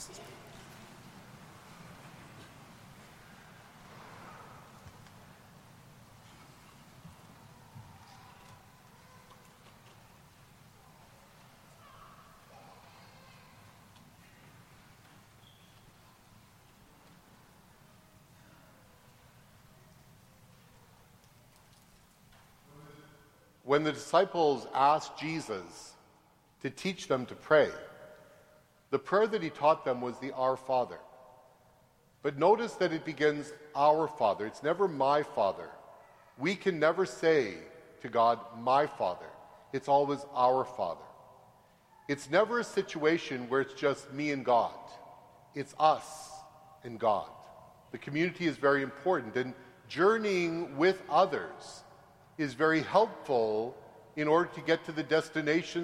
When the disciples asked Jesus to teach them to pray, the prayer that he taught them was the Our Father. But notice that it begins, Our Father. It's never my Father. We can never say to God, my Father. It's always our Father. It's never a situation where it's just me and God. It's us and God. The community is very important, and journeying with others is very helpful in order to get to the destination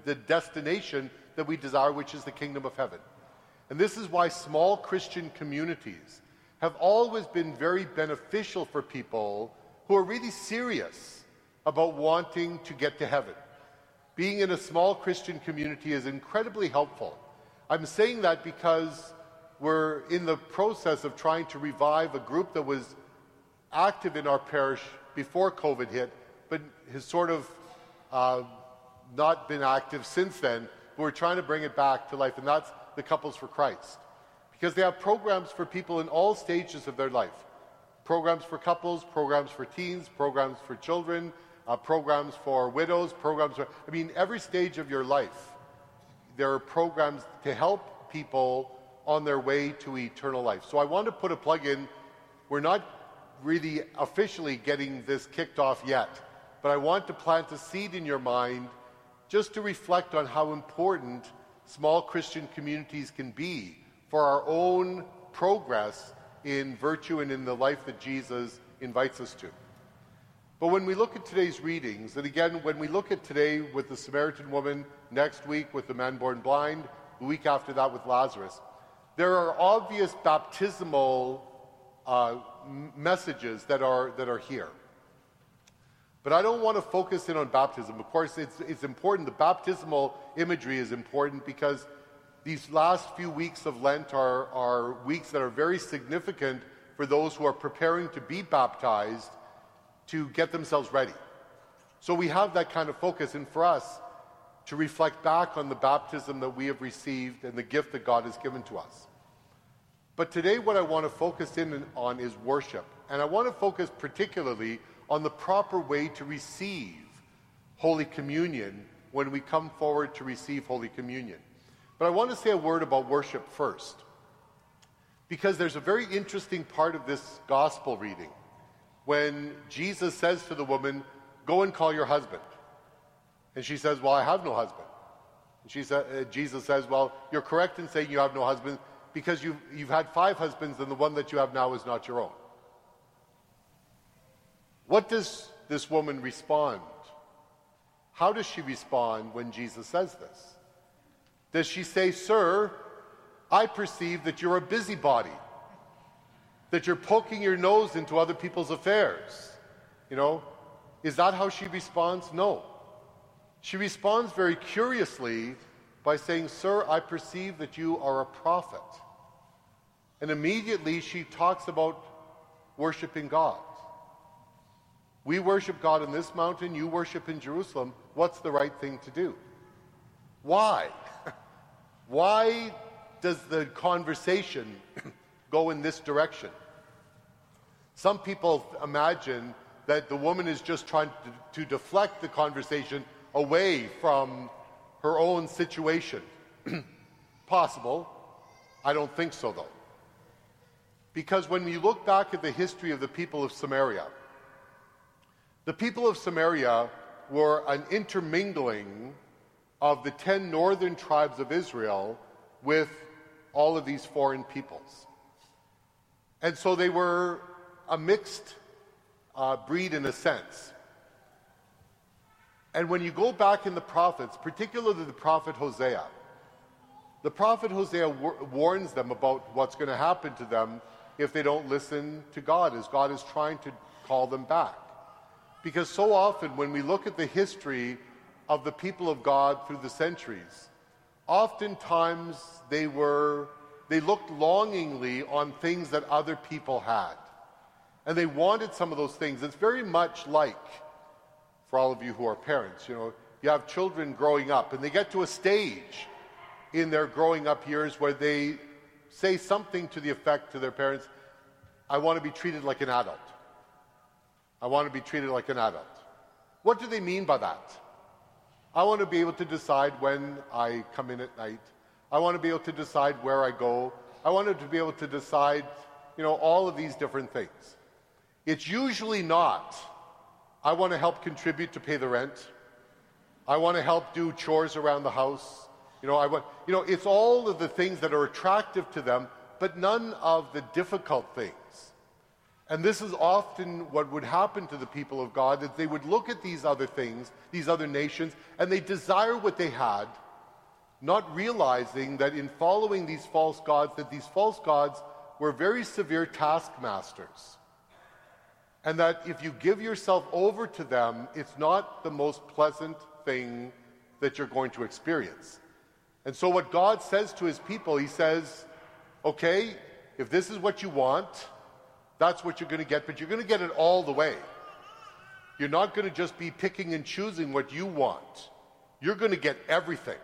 that we desire, which is the kingdom of heaven. And this is why small Christian communities have always been very beneficial for people who are really serious about wanting to get to heaven. Being in a small Christian community is incredibly helpful. I'm saying that because we're in the process of trying to revive a group that was active in our parish before COVID hit, but has sort of not been active since then. We're trying to bring it back to life, and that's the Couples for Christ. Because they have programs for people in all stages of their life. Programs for couples, programs for teens, programs for children, programs for widows, every stage of your life. There are programs to help people on their way to eternal life. So I want to put a plug in. We're not really officially getting this kicked off yet, but I want to plant a seed in your mind just to reflect on how important small Christian communities can be for our own progress in virtue and in the life that Jesus invites us to. But when we look at today's readings, and again, when we look at today with the Samaritan woman, next week with the man born blind, the week after that with Lazarus, there are obvious baptismal messages that are here. But I don't want to focus in on baptism. Of course, it's important. The baptismal imagery is important because these last few weeks of Lent are weeks that are very significant for those who are preparing to be baptized to get themselves ready. So we have that kind of focus, and for us to reflect back on the baptism that we have received and the gift that God has given to us. But today what I want to focus in on is worship. And I want to focus particularly on the proper way to receive Holy Communion when we come forward to receive Holy Communion. But I want to say a word about worship first, because there's a very interesting part of this gospel reading when Jesus says to the woman, go and call your husband. And she says, well, I have no husband. And Jesus says, well, you're correct in saying you have no husband, because you've had 5 husbands and the one that you have now is not your own. What does this woman respond? How does she respond when Jesus says this? Does she say, sir, I perceive that you're a busybody, that you're poking your nose into other people's affairs? Is that how she responds? No. She responds very curiously by saying, sir, I perceive that you are a prophet. And immediately she talks about worshiping God. We worship God in this mountain, you worship in Jerusalem. What's the right thing to do? Why? Why does the conversation go in this direction? Some people imagine that the woman is just trying to deflect the conversation away from her own situation. Possible. I don't think so, though. Because when we look back at the history of the people of Samaria, the people of Samaria were an intermingling of the 10 northern tribes of Israel with all of these foreign peoples. And so they were a mixed breed in a sense. And when you go back in the prophets, particularly the prophet Hosea warns them about what's going to happen to them if they don't listen to God, as God is trying to call them back. Because so often when we look at the history of the people of God through the centuries, oftentimes they were they looked longingly on things that other people had. And they wanted some of those things. It's very much like, for all of you who are parents, you have children growing up, and they get to a stage in their growing up years where they say something to the effect to their parents, I want to be treated like an adult. I want to be treated like an adult. What do they mean by that? I want to be able to decide when I come in at night. I want to be able to decide where I go. I want to be able to decide, all of these different things. It's usually not, I want to help contribute to pay the rent. I want to help do chores around the house. It's all of the things that are attractive to them, but none of the difficult things. And this is often what would happen to the people of God, that they would look at these other things, these other nations, and they desire what they had, not realizing that in following these false gods, that these false gods were very severe taskmasters. And that if you give yourself over to them, it's not the most pleasant thing that you're going to experience. And so what God says to his people, he says, okay, if this is what you want, that's what you're going to get, but you're going to get it all the way. You're not going to just be picking and choosing what you want. You're going to get everything.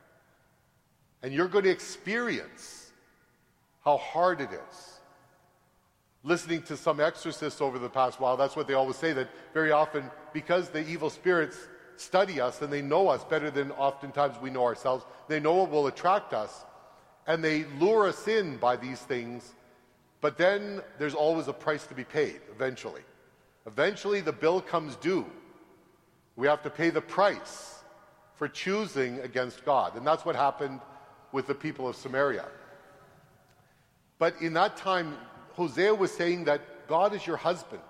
And you're going to experience how hard it is. Listening to some exorcists over the past while, that's what they always say, that very often, because the evil spirits study us and they know us better than oftentimes we know ourselves, they know what will attract us, and they lure us in by these things. But then there's always a price to be paid, eventually. Eventually the bill comes due. We have to pay the price for choosing against God. And that's what happened with the people of Samaria. But in that time, Hosea was saying that God is your husband.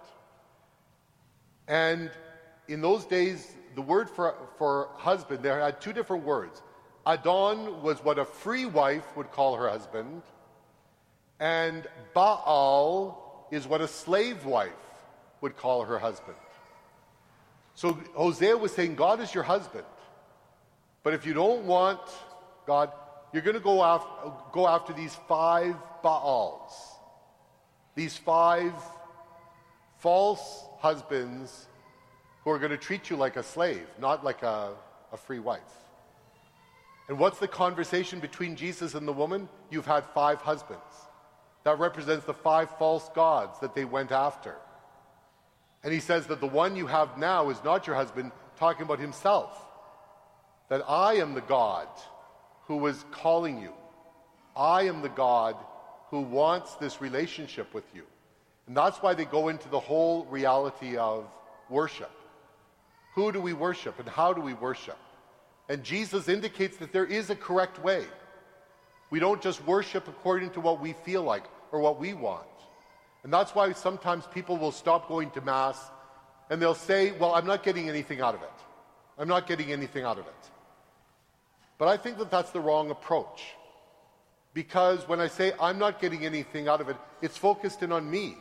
And in those days, the word for husband, there had two different words. Adon was what a free wife would call her husband, and Baal is what a slave wife would call her husband. So Hosea was saying, God is your husband. But if you don't want God, you're going to go after these 5 Baals. These 5 false husbands who are going to treat you like a slave, not like a free wife. And what's the conversation between Jesus and the woman? You've had 5 husbands. That represents the 5 false gods that they went after. And he says that the one you have now is not your husband, talking about himself. That I am the God who was calling you. I am the God who wants this relationship with you. And that's why they go into the whole reality of worship. Who do we worship and how do we worship? And Jesus indicates that there is a correct way. We don't just worship according to what we feel like or what we want. And that's why sometimes people will stop going to Mass and they'll say, well, I'm not getting anything out of it. I'm not getting anything out of it. But I think that that's the wrong approach. Because when I say I'm not getting anything out of it, it's focused in on me.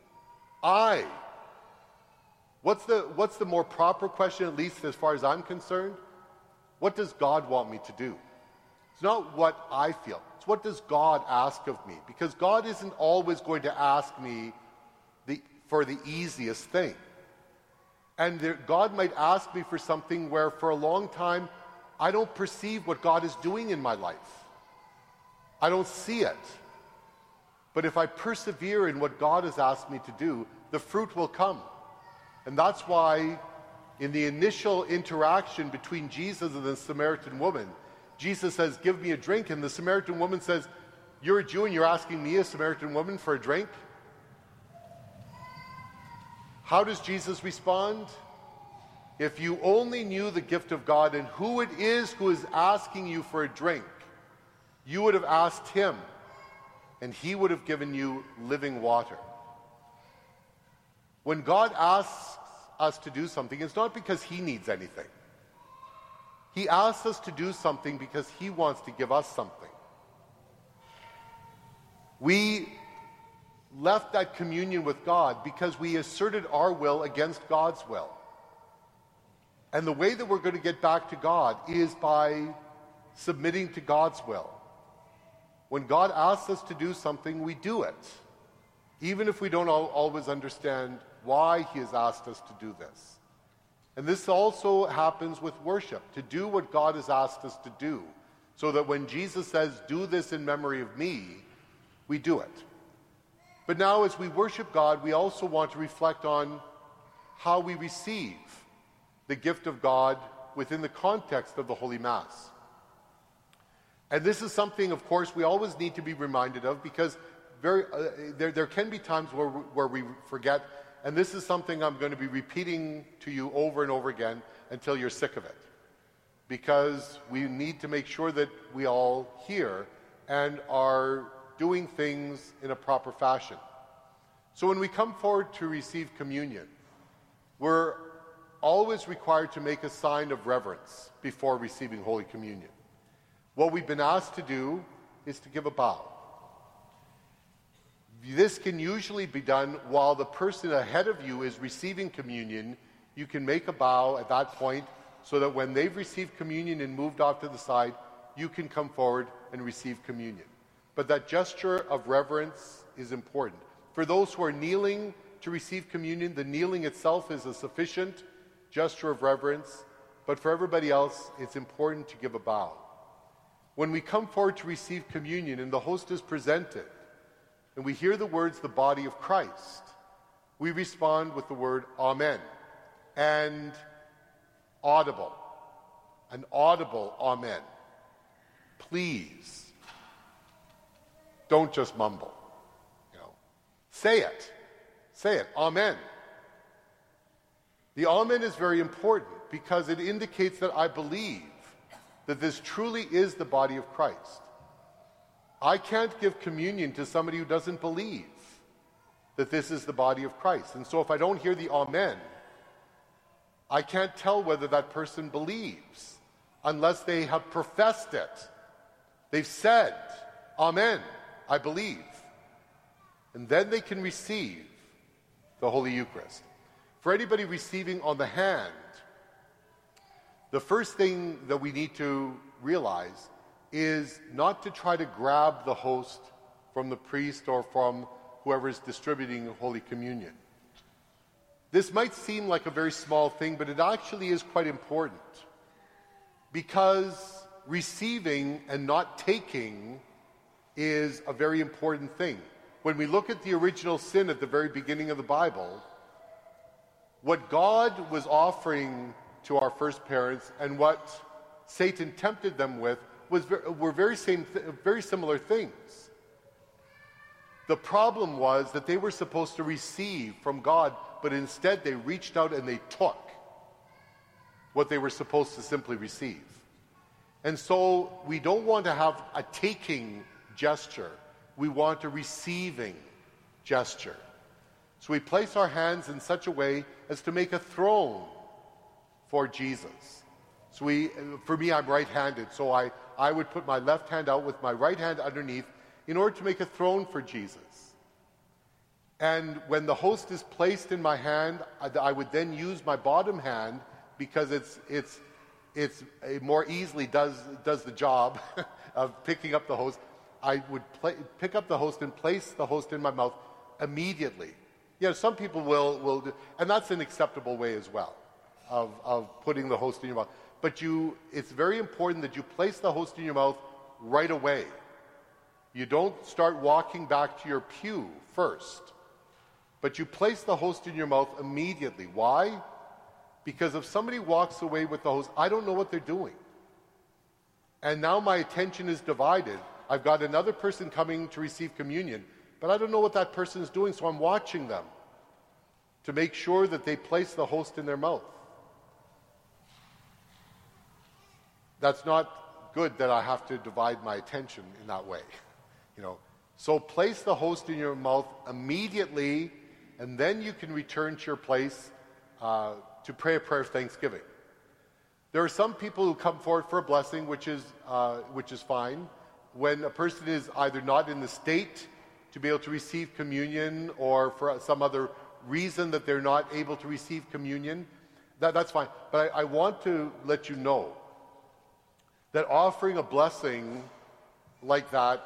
What's the more proper question, at least as far as I'm concerned? What does God want me to do? It's not what I feel. It's what does God ask of me? Because God isn't always going to ask me for the easiest thing. And God might ask me for something where for a long time I don't perceive what God is doing in my life. I don't see it. But if I persevere in what God has asked me to do, the fruit will come. And that's why in the initial interaction between Jesus and the Samaritan woman, Jesus says, give me a drink. And the Samaritan woman says, you're a Jew and you're asking me, a Samaritan woman, for a drink? How does Jesus respond? If you only knew the gift of God and who it is who is asking you for a drink, you would have asked him, and he would have given you living water. When God asks us to do something, it's not because he needs anything. He asks us to do something because he wants to give us something. We left that communion with God because we asserted our will against God's will. And the way that we're going to get back to God is by submitting to God's will. When God asks us to do something, we do it, even if we don't always understand why he has asked us to do this. And this also happens with worship, to do what God has asked us to do, so that when Jesus says, "Do this in memory of me," we do it. But now as we worship God, we also want to reflect on how we receive the gift of God within the context of the Holy Mass. And this is something, of course, we always need to be reminded of, because there can be times where we forget, and this is something I'm going to be repeating to you over and over again until you're sick of it, because we need to make sure that we all hear and are doing things in a proper fashion. So when we come forward to receive communion, we're always required to make a sign of reverence before receiving Holy Communion. What we've been asked to do is to give a bow. This can usually be done while the person ahead of you is receiving communion. You can make a bow at that point so that when they've received communion and moved off to the side, you can come forward and receive communion. But that gesture of reverence is important. For those who are kneeling to receive communion, the kneeling itself is a sufficient gesture of reverence, but for everybody else, it's important to give a bow. When we come forward to receive communion and the host is presented, and we hear the words, "the body of Christ," we respond with the word "Amen," and audible, an audible Amen. Please, don't just mumble. Say it, Amen. The Amen is very important because it indicates that I believe that this truly is the body of Christ. I can't give communion to somebody who doesn't believe that this is the body of Christ. And so if I don't hear the Amen, I can't tell whether that person believes unless they have professed it. They've said, "Amen, I believe." And then they can receive the Holy Eucharist. For anybody receiving on the hand, the first thing that we need to realize is not to try to grab the host from the priest or from whoever is distributing Holy Communion. This might seem like a very small thing, but it actually is quite important, because receiving and not taking is a very important thing. When we look at the original sin at the very beginning of the Bible, what God was offering to our first parents and what Satan tempted them with were very similar things. The problem was that they were supposed to receive from God, but instead they reached out and they took what they were supposed to simply receive. And so we don't want to have a taking gesture. We want a receiving gesture. So we place our hands in such a way as to make a throne for Jesus. So for me, I'm right-handed, so I would put my left hand out with my right hand underneath in order to make a throne for Jesus. And when the host is placed in my hand, I would then use my bottom hand, because it more easily does the job of picking up the host. I would pick up the host and place the host in my mouth immediately. Some people will do, and that's an acceptable way as well of putting the host in your mouth. But it's very important that you place the host in your mouth right away. You don't start walking back to your pew first, but you place the host in your mouth immediately. Why? Because if somebody walks away with the host, I don't know what they're doing. And now my attention is divided. I've got another person coming to receive communion, but I don't know what that person is doing, so I'm watching them to make sure that they place the host in their mouth. That's not good that I have to divide my attention in that way. So place the host in your mouth immediately, and then you can return to your place to pray a prayer of thanksgiving. There are some people who come forward for a blessing, which is fine. When a person is either not in the state to be able to receive communion, or for some other reason that they're not able to receive communion, that's fine. But I want to let you know that offering a blessing like that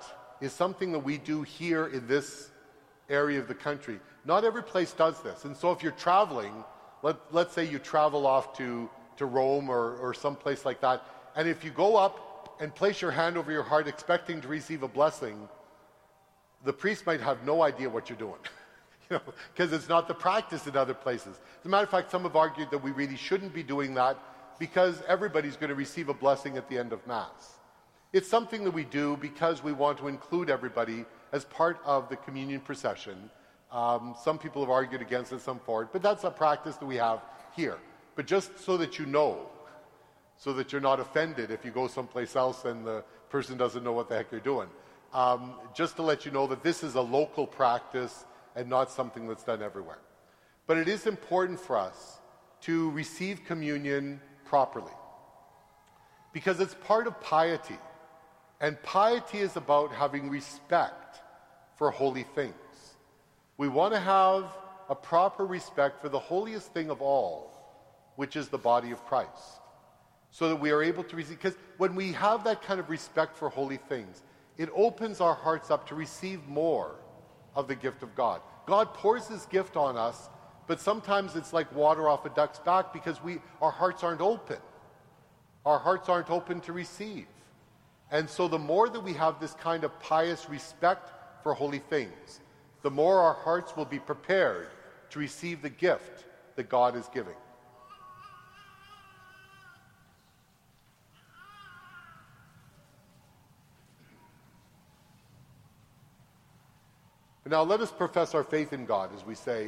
is something that we do here in this area of the country. Not every place does this. And so if you're traveling, let's say you travel off to Rome or someplace like that, and if you go up and place your hand over your heart expecting to receive a blessing, the priest might have no idea what you're doing. Because it's not the practice in other places. As a matter of fact, some have argued that we really shouldn't be doing that because everybody's going to receive a blessing at the end of Mass. It's something that we do because we want to include everybody as part of the communion procession. Some people have argued against it, some for it, but that's a practice that we have here. But just so that you know, so that you're not offended if you go someplace else and the person doesn't know what the heck they're doing. Just to let you know that this is a local practice and not something that's done everywhere. But it is important for us to receive communion properly because it's part of piety. And piety is about having respect for holy things. We want to have a proper respect for the holiest thing of all, which is the body of Christ, so that we are able to receive. Because when we have that kind of respect for holy things, it opens our hearts up to receive more of the gift of God. God pours his gift on us, but sometimes it's like water off a duck's back because our hearts aren't open. Our hearts aren't open to receive. And so the more that we have this kind of pious respect for holy things, the more our hearts will be prepared to receive the gift that God is giving. Now let us profess our faith in God as we say,